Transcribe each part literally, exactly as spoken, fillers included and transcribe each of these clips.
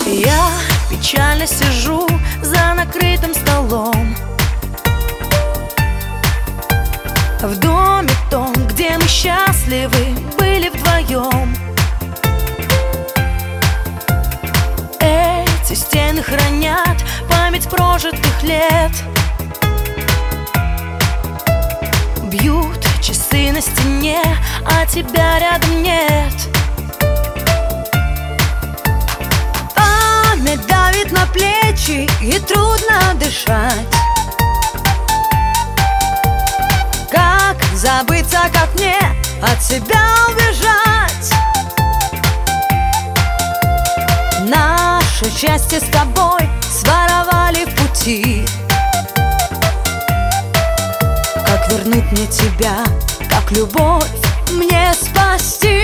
Я печально сижу за накрытым столом в доме том, где мы счастливы были вдвоем. Эти стены хранят память прожитых лет. Бьют часы на стене, а тебя рядом нет. Память давит на плечи, и трудно дышать. Как забыться, как мне от тебя убежать? Наше счастье с тобой своровали в пути. Как вернуть мне тебя, как любовь мне спасти?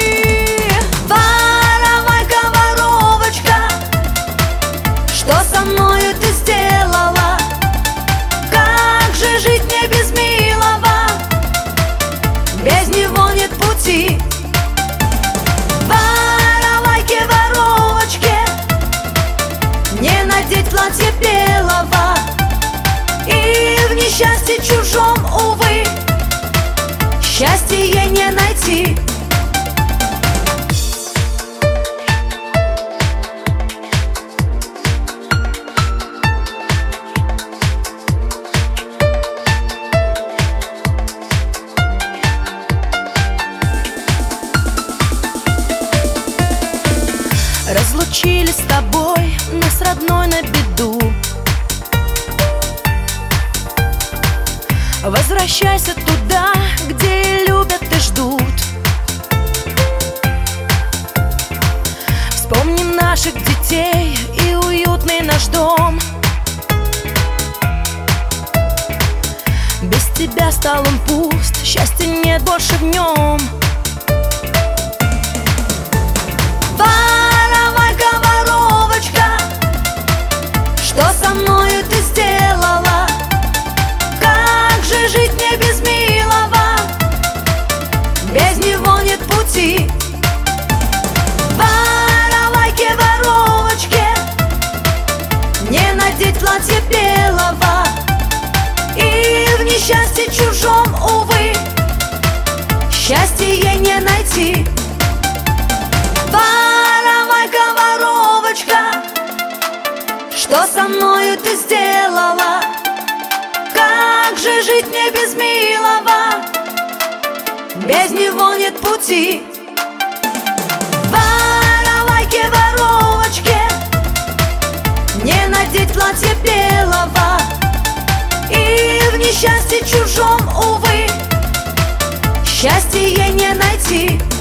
Воровайка, воровочка, что со мною ты сделала? Как же жить мне без милого? Без него нет пути. Воровайке, воровочке, не надеть платье белого, и в несчастье чужом, увы, счастье не найти. Разлучили с тобой нас родной на беду. Возвращайся туда, где любят и ждут. Вспомни наших детей и уютный наш дом. Без тебя стал он пуст, счастья нет больше в нем. Воровайка, воровочка, что со мною ты сделала? Как же жить мне без милого? Без него нет пути. Воровайке, воровочке, не надеть платье белого, и в несчастье чужом, увы, счастье не найти. Воровайка, воровочка, что со мною ты сделала? Как же жить мне без милого? Без него нет пути. Воровайке, воровочке, не надеть платье белого, и в несчастье чужом, увы, счастье не найти.